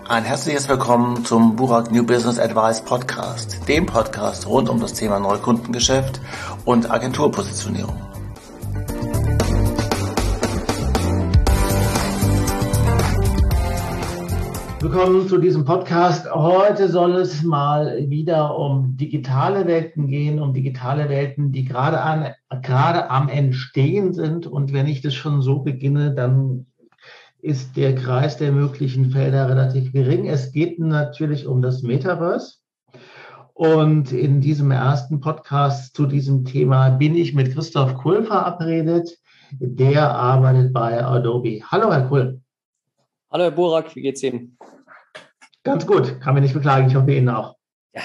Ein herzliches Willkommen zum Burak New Business Advice Podcast, dem Podcast rund um das Thema Neukundengeschäft und Agenturpositionierung. Willkommen zu diesem Podcast. Heute soll es mal wieder um digitale Welten gehen, um digitale Welten, die gerade am Entstehen sind. Und wenn ich das schon so beginne, dann ist der Kreis der möglichen Felder relativ gering. Es geht natürlich um das Metaverse. Und in diesem ersten Podcast zu diesem Thema bin ich mit Christoph Kull verabredet. Der arbeitet bei Adobe. Hallo, Herr Kull. Hallo, Herr Burak, wie geht's Ihnen? Ganz gut, kann mich nicht beklagen. Ich hoffe Ihnen auch. Ja.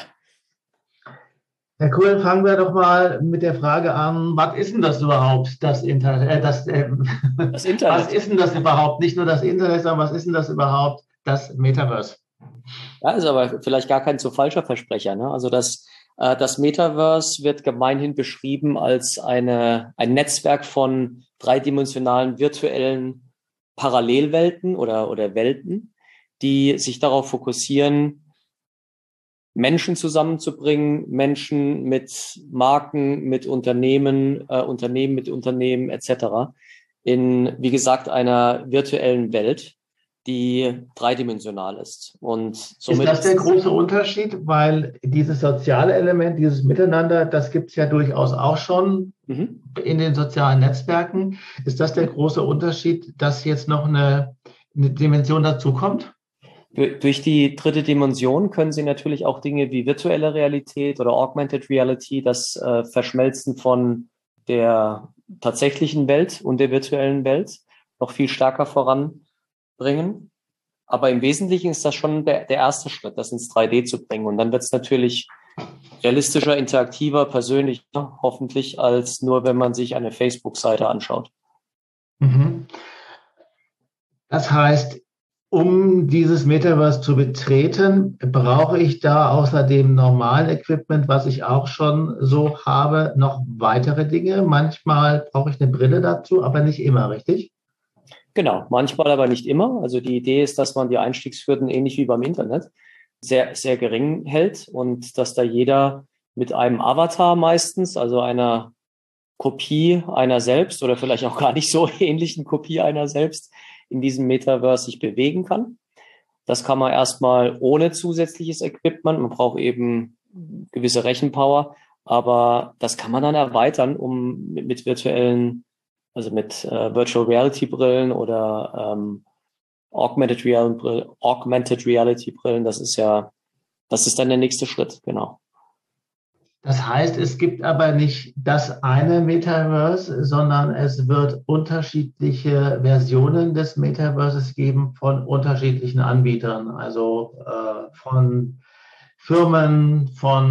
Herr Kuhl, fangen wir doch mal mit der Frage an, was ist denn das überhaupt, das Internet? Das Internet. Was ist denn das überhaupt? Nicht nur das Internet, sondern was ist denn das überhaupt, das Metaverse? Ja, ist aber vielleicht gar kein so falscher Versprecher. Ne? Also das Metaverse wird gemeinhin beschrieben als ein Netzwerk von dreidimensionalen virtuellen Parallelwelten oder Welten, die sich darauf fokussieren, Menschen zusammenzubringen, Menschen mit Marken, mit Unternehmen, Unternehmen mit Unternehmen etc. in, wie gesagt, einer virtuellen Welt, die dreidimensional ist. Und somit ist das der große Unterschied? Weil dieses soziale Element, dieses Miteinander, das gibt es ja durchaus auch schon in den sozialen Netzwerken. Ist das der große Unterschied, dass jetzt noch eine Dimension dazu kommt? Durch die dritte Dimension können Sie natürlich auch Dinge wie virtuelle Realität oder Augmented Reality, das Verschmelzen von der tatsächlichen Welt und der virtuellen Welt noch viel stärker voranbringen. Aber im Wesentlichen ist das schon der erste Schritt, das ins 3D zu bringen. Und dann wird es natürlich realistischer, interaktiver, persönlicher, hoffentlich, als nur, wenn man sich eine Facebook-Seite anschaut. Das heißt, um dieses Metaverse zu betreten, brauche ich da außer dem normalen Equipment, was ich auch schon so habe, noch weitere Dinge. Manchmal brauche ich eine Brille dazu, aber nicht immer, richtig? Genau, manchmal aber nicht immer. Also die Idee ist, dass man die Einstiegshürden ähnlich wie beim Internet sehr, sehr gering hält und dass da jeder mit einem Avatar meistens, also einer Kopie einer selbst oder vielleicht auch gar nicht so ähnlichen Kopie einer selbst, in diesem Metaverse sich bewegen kann. Das kann man erstmal ohne zusätzliches Equipment. Man braucht eben gewisse Rechenpower, aber das kann man dann erweitern, um mit virtuellen, also mit Virtual Reality Brillen oder Augmented Reality Brillen. Das ist dann der nächste Schritt, genau. Das heißt, es gibt aber nicht das eine Metaverse, sondern es wird unterschiedliche Versionen des Metaverses geben von unterschiedlichen Anbietern, also von Firmen,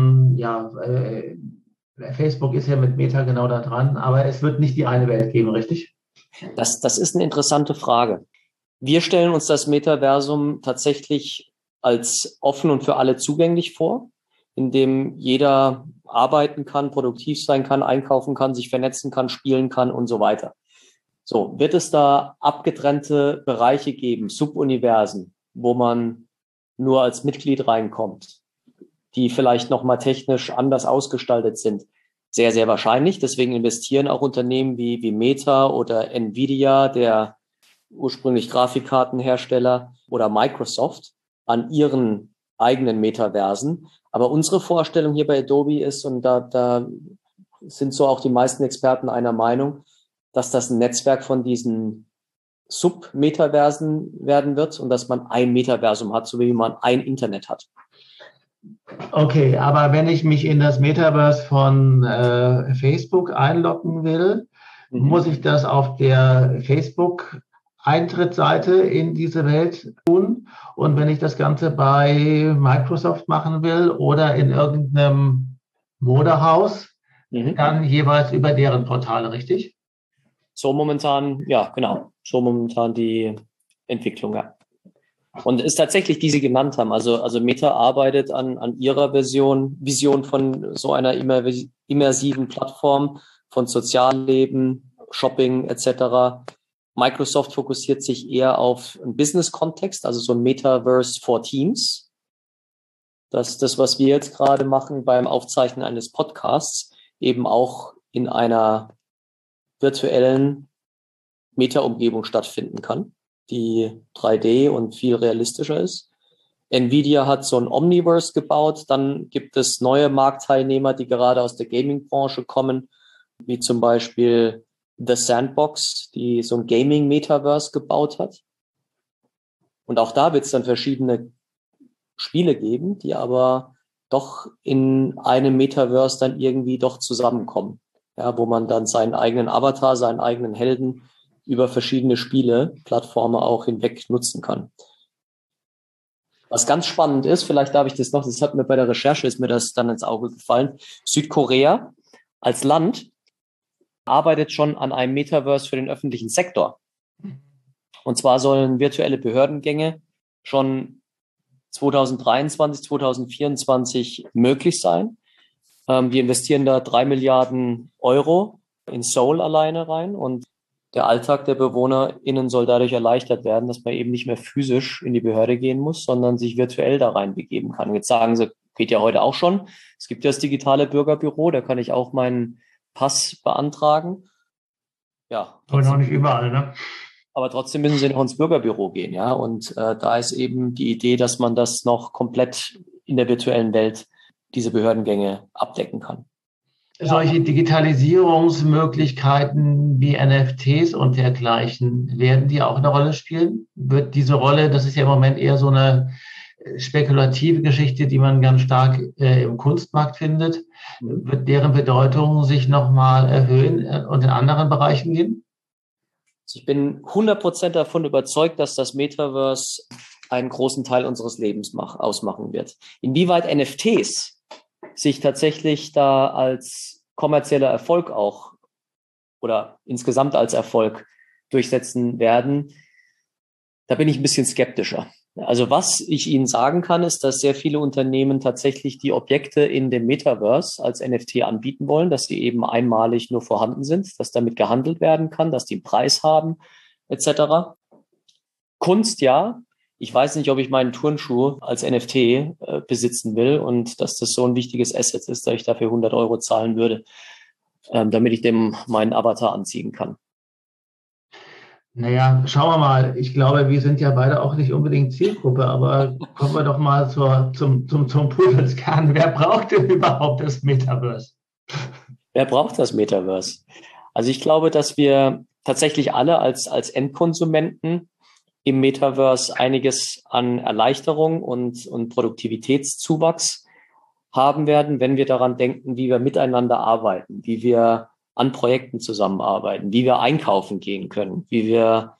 Facebook ist ja mit Meta genau da dran, aber es wird nicht die eine Welt geben, richtig? Das ist eine interessante Frage. Wir stellen uns das Metaversum tatsächlich als offen und für alle zugänglich vor, in dem jeder arbeiten kann, produktiv sein kann, einkaufen kann, sich vernetzen kann, spielen kann und so weiter. So, wird es da abgetrennte Bereiche geben, Subuniversen, wo man nur als Mitglied reinkommt, die vielleicht nochmal technisch anders ausgestaltet sind? Sehr, sehr wahrscheinlich. Deswegen investieren auch Unternehmen wie Meta oder Nvidia, der ursprünglich Grafikkartenhersteller, oder Microsoft an ihren eigenen Metaversen. Aber unsere Vorstellung hier bei Adobe ist, und da sind so auch die meisten Experten einer Meinung, dass das ein Netzwerk von diesen Sub-Metaversen werden wird und dass man ein Metaversum hat, so wie man ein Internet hat. Okay, aber wenn ich mich in das Metaverse von Facebook einloggen will, muss ich das auf der Facebook-Eintrittsseite in diese Welt tun? Und wenn ich das Ganze bei Microsoft machen will oder in irgendeinem Modehaus, dann jeweils über deren Portale, richtig? So momentan, ja, genau. So momentan die Entwicklung, ja. Und es ist tatsächlich, die Sie genannt haben. Also Meta arbeitet an ihrer Vision von so einer immersiven Plattform von Sozialleben, Shopping etc., Microsoft fokussiert sich eher auf einen Business-Kontext, also so ein Metaverse for Teams. Das, was wir jetzt gerade machen beim Aufzeichnen eines Podcasts, eben auch in einer virtuellen Meta-Umgebung stattfinden kann, die 3D und viel realistischer ist. Nvidia hat so ein Omniverse gebaut. Dann gibt es neue Marktteilnehmer, die gerade aus der Gaming-Branche kommen, wie zum Beispiel The Sandbox, die so ein Gaming-Metaverse gebaut hat. Und auch da wird es dann verschiedene Spiele geben, die aber doch in einem Metaverse dann irgendwie doch zusammenkommen. Ja, wo man dann seinen eigenen Avatar, seinen eigenen Helden über verschiedene Spiele, Plattformen auch hinweg nutzen kann. Was ganz spannend ist, vielleicht darf ich das noch, das hat mir bei der Recherche, ist mir das dann ins Auge gefallen, Südkorea als Land arbeitet schon an einem Metaverse für den öffentlichen Sektor. Und zwar sollen virtuelle Behördengänge schon 2023, 2024 möglich sein. Wir investieren da 3 Milliarden Euro in Seoul alleine rein und der Alltag der BewohnerInnen soll dadurch erleichtert werden, dass man eben nicht mehr physisch in die Behörde gehen muss, sondern sich virtuell da rein begeben kann. Jetzt sagen sie, geht ja heute auch schon. Es gibt ja das digitale Bürgerbüro, da kann ich auch meinen Pass beantragen. Ja. Aber noch nicht überall, ne? Aber trotzdem müssen sie noch ins Bürgerbüro gehen, ja. Und da ist eben die Idee, dass man das noch komplett in der virtuellen Welt, diese Behördengänge abdecken kann. Solche Digitalisierungsmöglichkeiten wie NFTs und dergleichen, werden die auch eine Rolle spielen? Wird diese Rolle, das ist ja im Moment eher so eine spekulative Geschichte, die man ganz stark im Kunstmarkt findet, wird deren Bedeutung sich nochmal erhöhen und in anderen Bereichen gehen? Ich bin 100% davon überzeugt, dass das Metaverse einen großen Teil unseres Lebens ausmachen wird. Inwieweit NFTs sich tatsächlich da als kommerzieller Erfolg auch oder insgesamt als Erfolg durchsetzen werden, da bin ich ein bisschen skeptischer. Also was ich Ihnen sagen kann, ist, dass sehr viele Unternehmen tatsächlich die Objekte in dem Metaverse als NFT anbieten wollen, dass sie eben einmalig nur vorhanden sind, dass damit gehandelt werden kann, dass die einen Preis haben, etc. Kunst, ja. Ich weiß nicht, ob ich meinen Turnschuh als NFT besitzen will und dass das so ein wichtiges Asset ist, dass ich dafür 100 Euro zahlen würde, damit ich dem meinen Avatar anziehen kann. Naja, schauen wir mal. Ich glaube, wir sind ja beide auch nicht unbedingt Zielgruppe, aber kommen wir doch mal zum Pudelskern. Wer braucht denn überhaupt das Metaverse? Wer braucht das Metaverse? Also ich glaube, dass wir tatsächlich alle als Endkonsumenten im Metaverse einiges an Erleichterung und Produktivitätszuwachs haben werden, wenn wir daran denken, wie wir miteinander arbeiten, wie wir an Projekten zusammenarbeiten, wie wir einkaufen gehen können, wie wir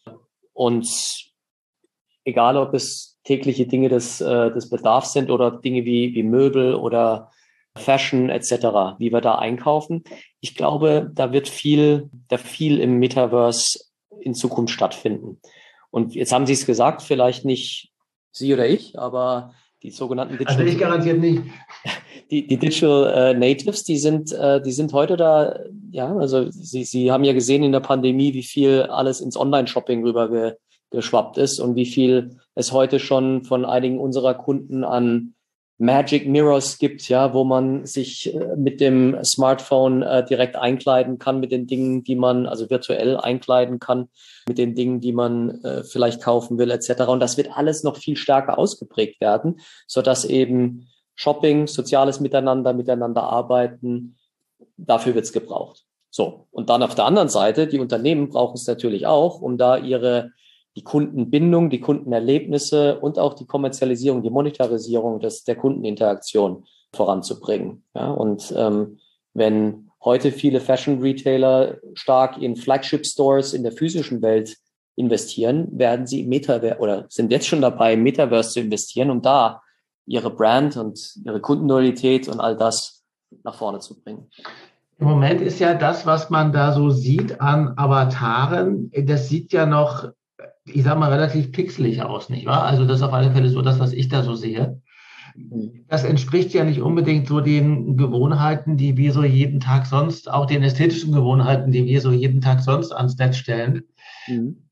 uns, egal ob es tägliche Dinge des Bedarfs sind oder Dinge wie Möbel oder Fashion etc., wie wir da einkaufen. Ich glaube, da wird viel im Metaverse in Zukunft stattfinden. Und jetzt haben Sie es gesagt, vielleicht nicht Sie oder ich, aber die sogenannten Digital... Also ich garantiert nicht. Die Digital Natives, die sind heute da, ja, also Sie haben ja gesehen in der Pandemie, wie viel alles ins Online-Shopping rüber geschwappt ist und wie viel es heute schon von einigen unserer Kunden an Magic Mirrors gibt, ja, wo man sich mit dem Smartphone direkt einkleiden kann mit den Dingen, die man, also virtuell einkleiden kann mit den Dingen, die man vielleicht kaufen will, etc. Und das wird alles noch viel stärker ausgeprägt werden, sodass eben Shopping, soziales Miteinander arbeiten, dafür wird es gebraucht. So, und dann auf der anderen Seite, die Unternehmen brauchen es natürlich auch, um da die Kundenbindung, die Kundenerlebnisse und auch die Kommerzialisierung, die Monetarisierung der Kundeninteraktion voranzubringen. Ja, und wenn heute viele Fashion-Retailer stark in Flagship-Stores in der physischen Welt investieren, werden sie im Metaverse oder sind jetzt schon dabei, im Metaverse zu investieren, um da ihre Brand und ihre Kundenloyalität und all das nach vorne zu bringen. Im Moment ist ja das, was man da so sieht an Avataren, das sieht ja noch, ich sag mal, relativ pixelig aus, nicht wahr? Also das ist auf alle Fälle so das, was ich da so sehe. Das entspricht ja nicht unbedingt so den Gewohnheiten, die wir so jeden Tag sonst, auch den ästhetischen Gewohnheiten, die wir so jeden Tag sonst ans Netz stellen. Mhm.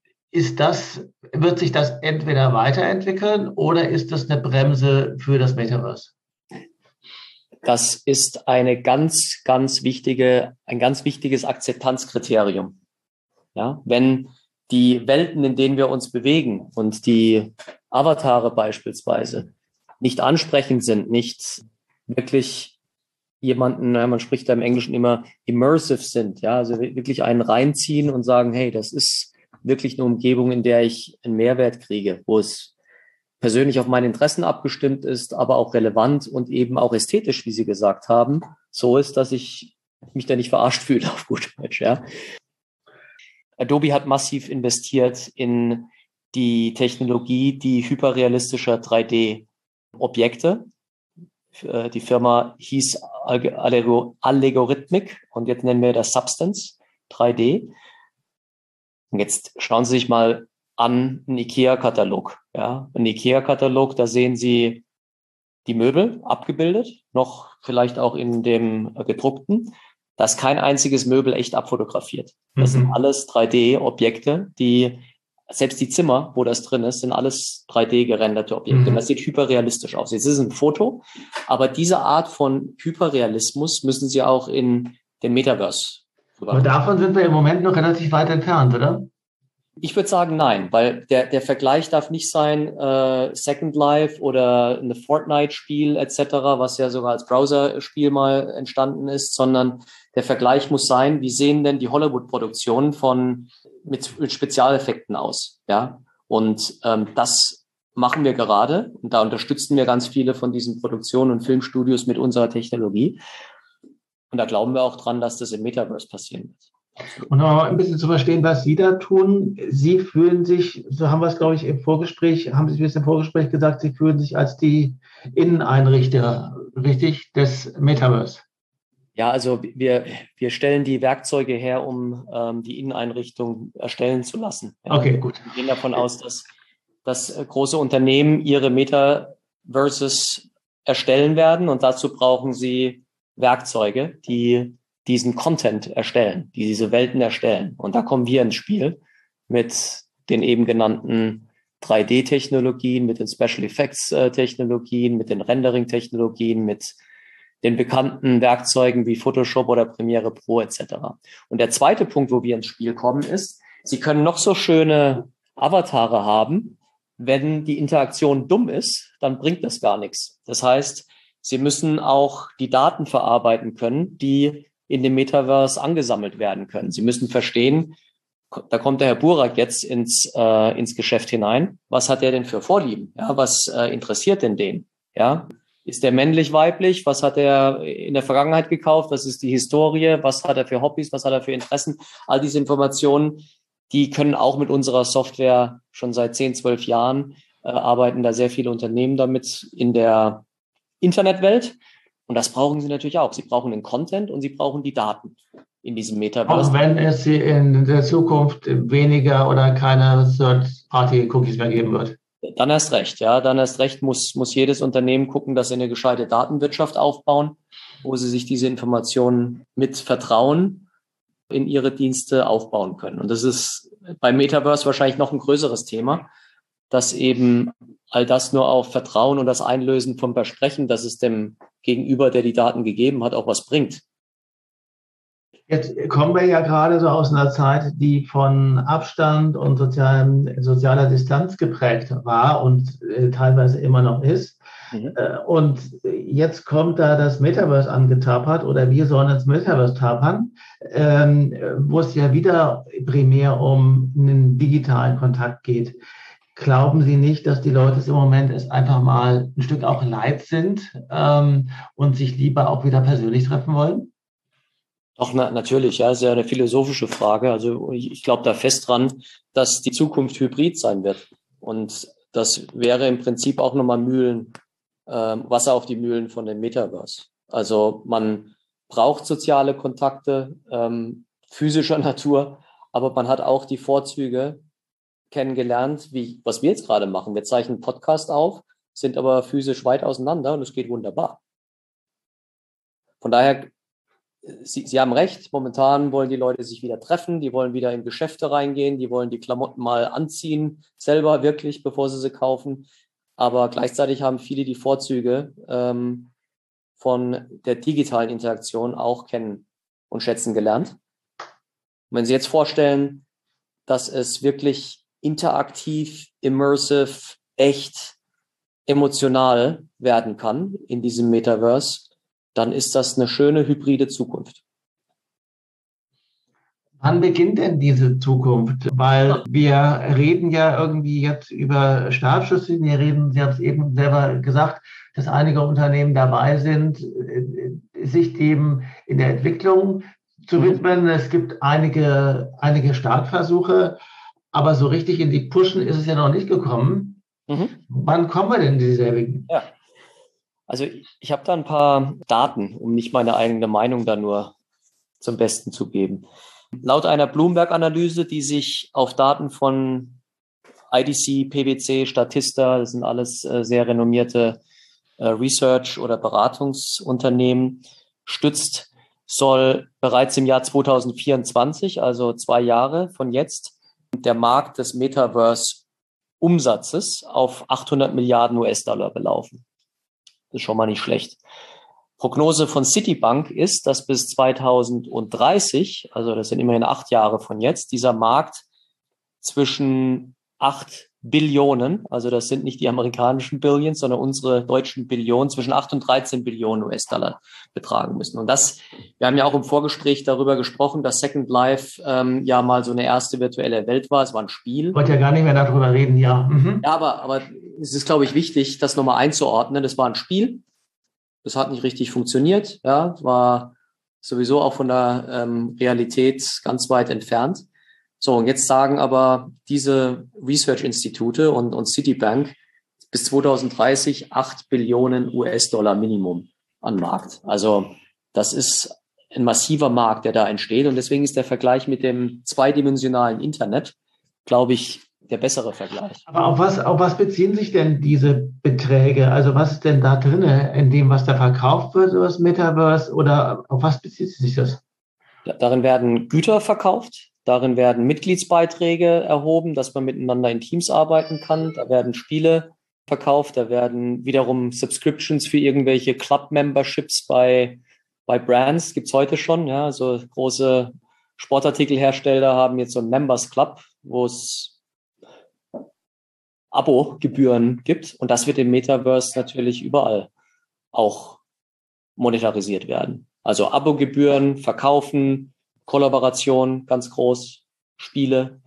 Wird sich das entweder weiterentwickeln oder ist das eine Bremse für das Metaverse? Das ist ein ganz wichtiges Akzeptanzkriterium. Ja, wenn die Welten, in denen wir uns bewegen und die Avatare beispielsweise nicht ansprechend sind, nicht wirklich jemanden, man spricht da im Englischen immer immersive sind, ja, also wirklich einen reinziehen und sagen, hey, das ist wirklich eine Umgebung, in der ich einen Mehrwert kriege, wo es persönlich auf meine Interessen abgestimmt ist, aber auch relevant und eben auch ästhetisch, wie Sie gesagt haben, so ist, dass ich mich da nicht verarscht fühle, auf gut Deutsch, ja. Adobe hat massiv investiert in die Technologie, die hyperrealistischer 3D-Objekte. Die Firma hieß Allegorithmic und jetzt nennen wir das Substance 3D. Und jetzt schauen Sie sich mal an einen IKEA-Katalog. Ja, ein IKEA-Katalog, da sehen Sie die Möbel abgebildet, noch vielleicht auch in dem gedruckten. Da ist kein einziges Möbel echt abfotografiert. Das sind alles 3D-Objekte, die, selbst die Zimmer, wo das drin ist, sind alles 3D-gerenderte Objekte. Und das sieht hyperrealistisch aus. Jetzt ist es ein Foto, aber diese Art von Hyperrealismus müssen Sie auch in den Metaverse Aber davon sind wir im Moment noch relativ weit entfernt, oder? Ich würde sagen, nein, weil der Vergleich darf nicht sein, Second Life oder eine Fortnite-Spiel etc., was ja sogar als Browser-Spiel mal entstanden ist, sondern der Vergleich muss sein, wie sehen denn die Hollywood-Produktionen mit Spezialeffekten aus, ja? Und das machen wir gerade und da unterstützen wir ganz viele von diesen Produktionen und Filmstudios mit unserer Technologie. Und da glauben wir auch dran, dass das im Metaverse passieren wird. Und noch ein bisschen zu verstehen, was Sie da tun. Sie fühlen sich, so haben wir es, glaube ich, im Vorgespräch, haben Sie es im Vorgespräch gesagt, Sie fühlen sich als die Inneneinrichter, richtig, des Metaverse. Ja, also wir stellen die Werkzeuge her, um die Inneneinrichtung erstellen zu lassen. Ja. Okay, gut. Wir gehen davon aus, dass große Unternehmen ihre Metaverses erstellen werden und dazu brauchen sie Werkzeuge, die diesen Content erstellen, die diese Welten erstellen. Und da kommen wir ins Spiel mit den eben genannten 3D-Technologien, mit den Special Effects-Technologien, mit den Rendering-Technologien, mit den bekannten Werkzeugen wie Photoshop oder Premiere Pro etc. Und der zweite Punkt, wo wir ins Spiel kommen, ist, Sie können noch so schöne Avatare haben, wenn die Interaktion dumm ist, dann bringt das gar nichts. Das heißt, Sie müssen auch die Daten verarbeiten können, die in dem Metaverse angesammelt werden können. Sie müssen verstehen, da kommt der Herr Burak jetzt ins Geschäft hinein. Was hat er denn für Vorlieben? Ja, was interessiert denn den? Ja, ist der männlich, weiblich? Was hat er in der Vergangenheit gekauft? Was ist die Historie? Was hat er für Hobbys? Was hat er für Interessen? All diese Informationen, die können auch mit unserer Software schon seit 10, 12 Jahren arbeiten da sehr viele Unternehmen damit in der Internetwelt. Und das brauchen sie natürlich auch. Sie brauchen den Content und sie brauchen die Daten in diesem Metaverse. Auch wenn es in der Zukunft weniger oder keine Third-Party-Cookies mehr geben wird. Dann erst recht, ja. Dann erst recht muss jedes Unternehmen gucken, dass sie eine gescheite Datenwirtschaft aufbauen, wo sie sich diese Informationen mit Vertrauen in ihre Dienste aufbauen können. Und das ist beim Metaverse wahrscheinlich noch ein größeres Thema, dass eben all das nur auf Vertrauen und das Einlösen vom Versprechen, dass es dem Gegenüber, der die Daten gegeben hat, auch was bringt. Jetzt kommen wir ja gerade so aus einer Zeit, die von Abstand und sozialer Distanz geprägt war und teilweise immer noch ist. Und jetzt kommt da das Metaverse angetapert oder wir sollen ins Metaverse tapern, wo es ja wieder primär um einen digitalen Kontakt geht. Glauben Sie nicht, dass die Leute es im Moment es einfach mal ein Stück auch leid sind und sich lieber auch wieder persönlich treffen wollen? Doch, natürlich, ja, ist ja eine philosophische Frage. Also ich glaube da fest dran, dass die Zukunft hybrid sein wird. Und das wäre im Prinzip auch nochmal Wasser auf die Mühlen von dem Metaverse. Also man braucht soziale Kontakte physischer Natur, aber man hat auch die Vorzüge kennengelernt, was wir jetzt gerade machen. Wir zeichnen einen Podcast auf, sind aber physisch weit auseinander und es geht wunderbar. Von daher Sie haben recht, momentan wollen die Leute sich wieder treffen, die wollen wieder in Geschäfte reingehen, die wollen die Klamotten mal anziehen, selber wirklich, bevor sie kaufen. Aber gleichzeitig haben viele die Vorzüge von der digitalen Interaktion auch kennen und schätzen gelernt. Und wenn Sie jetzt vorstellen, dass es wirklich interaktiv, immersive, echt, emotional werden kann in diesem Metaverse, dann ist das eine schöne hybride Zukunft. Wann beginnt denn diese Zukunft? Weil wir reden ja irgendwie jetzt über Startschüsse. Sie haben es eben selber gesagt, dass einige Unternehmen dabei sind, sich dem in der Entwicklung zu widmen. Es gibt einige Startversuche, aber so richtig in die Pushen ist es ja noch nicht gekommen. Wann kommen wir denn in diese Entwicklung? Ja. Also ich habe da ein paar Daten, um nicht meine eigene Meinung da nur zum Besten zu geben. Laut einer Bloomberg-Analyse, die sich auf Daten von IDC, PwC, Statista, das sind alles sehr renommierte Research- oder Beratungsunternehmen, stützt, soll bereits im Jahr 2024, also 2 Jahre von jetzt, der Markt des Metaverse-Umsatzes auf 800 Milliarden US-Dollar belaufen. Das ist schon mal nicht schlecht. Prognose von Citibank ist, dass bis 2030, also das sind immerhin 8 Jahre von jetzt, dieser Markt zwischen 8 Billionen, also das sind nicht die amerikanischen Billions, sondern unsere deutschen Billionen, zwischen 8 und 13 Billionen US-Dollar betragen müssen. Und das, wir haben ja auch im Vorgespräch darüber gesprochen, dass Second Life ja mal so eine erste virtuelle Welt war. Es war ein Spiel. Ich wollte ja gar nicht mehr darüber reden, ja. Mhm. Ja, aber es ist, glaube ich, wichtig, das nochmal einzuordnen. Das war ein Spiel. Das hat nicht richtig funktioniert. Ja, war sowieso auch von der Realität ganz weit entfernt. So, und jetzt sagen aber diese Research-Institute und Citibank bis 2030 8 Billionen US-Dollar Minimum an Markt. Also das ist ein massiver Markt, der da entsteht. Und deswegen ist der Vergleich mit dem zweidimensionalen Internet, glaube ich, der bessere Vergleich. Aber auf was beziehen sich denn diese Beträge? Also was ist denn da drin in dem, was da verkauft wird, so das Metaverse? Oder auf was bezieht sich das? Darin werden Güter verkauft. Darin werden Mitgliedsbeiträge erhoben, dass man miteinander in Teams arbeiten kann. Da werden Spiele verkauft. Da werden wiederum Subscriptions für irgendwelche Club-Memberships bei Brands. Gibt's heute schon. Ja, also große Sportartikelhersteller haben jetzt so einen Members Club, wo es Abo-Gebühren gibt. Und das wird im Metaverse natürlich überall auch monetarisiert werden. Also Abo-Gebühren, Verkaufen, Kollaboration, ganz groß, Spiele.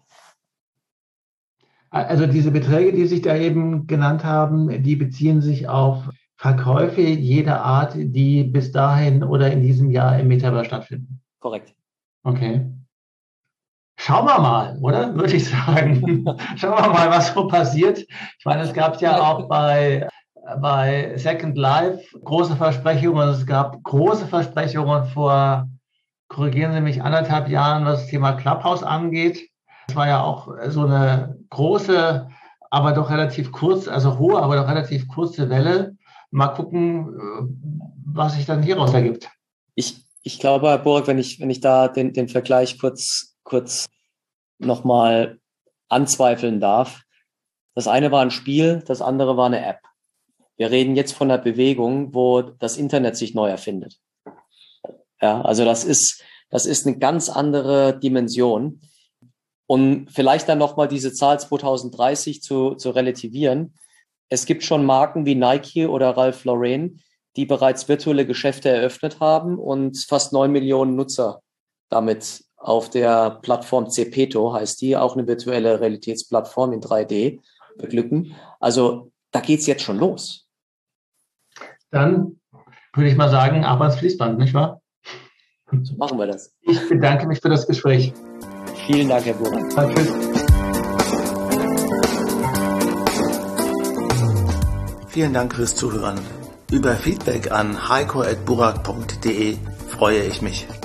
Also diese Beträge, die sich da eben genannt haben, die beziehen sich auf Verkäufe jeder Art, die bis dahin oder in diesem Jahr im Metaverse stattfinden. Korrekt. Okay. Schauen wir mal, oder? Würde ich sagen. Schauen wir mal, was so passiert. Ich meine, es gab ja auch bei Second Life große Versprechungen. Es gab große Versprechungen vor, korrigieren Sie mich, 1,5 Jahren, was das Thema Clubhouse angeht. Das war ja auch so eine große, aber doch relativ kurz, also hohe, aber doch relativ kurze Welle. Mal gucken, was sich dann hieraus ergibt. Ich glaube, Herr Burg, wenn ich da den Vergleich kurz nochmal anzweifeln darf. Das eine war ein Spiel, das andere war eine App. Wir reden jetzt von einer Bewegung, wo das Internet sich neu erfindet. Ja, also das ist eine ganz andere Dimension. Und vielleicht dann nochmal diese Zahl 2030 zu relativieren. Es gibt schon Marken wie Nike oder Ralph Lauren, die bereits virtuelle Geschäfte eröffnet haben und fast 9 Millionen Nutzer damit auf der Plattform Zepeto, heißt die, auch eine virtuelle Realitätsplattform in 3D beglücken. Also da geht's jetzt schon los. Dann würde ich mal sagen, ab ans Fließband, nicht wahr? So machen wir das. Ich bedanke mich für das Gespräch. Vielen Dank, Herr Burak. Tschüss. Vielen Dank fürs Zuhören. Über Feedback an heiko@burak.de freue ich mich.